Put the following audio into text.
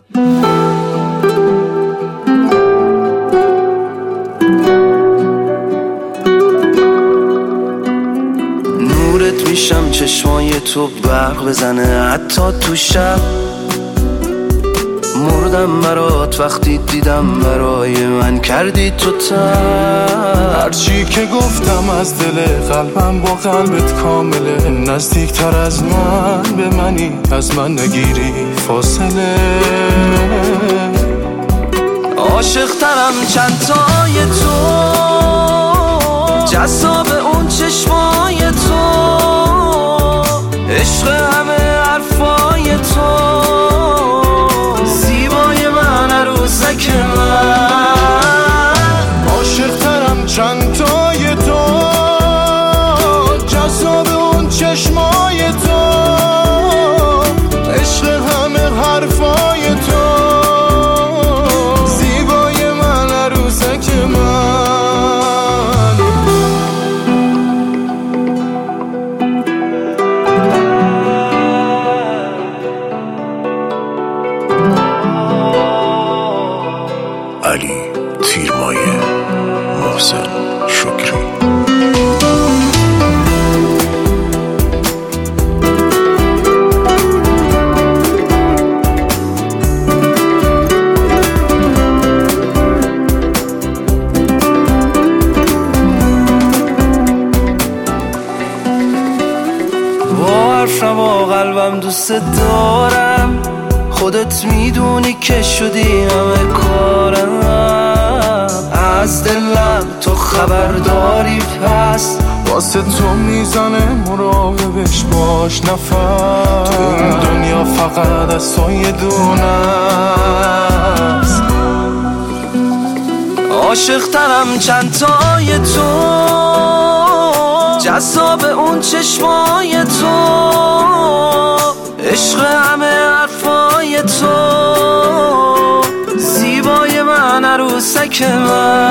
نورت میشم چشمای تو برق بزنه حتی تو شب. مردم برات وقتی دیدم برای من کردی تو تر. هرچی که گفتم از دل قلبم با قلبت کامله. نزدیک تر از من به منی از من نگیری فاصله. عاشق ترم چند تای تو، جذاب اون چشمای تو، عشق همه حرفای تو، زیبای من عروسک من. عاشق ترم چند تای تو، جذاب اون چشمای تو، عشق همه حرفای تو، زیبای من عروسک من. علی تیرمایه، محسن شکری. با حرفم و قلبم دوست دارم، خودت میدونی که شدی همه کارم. از دلم تو خبرداری پس، واسه تو میزنه مراقبش باش نفر. تو این دنیا فقط از تو یه دونه است. عاشق ترم چند تای تو، جذاب اون چشمای تو، عشق همه حرفای تو، زیبای من عروسک من.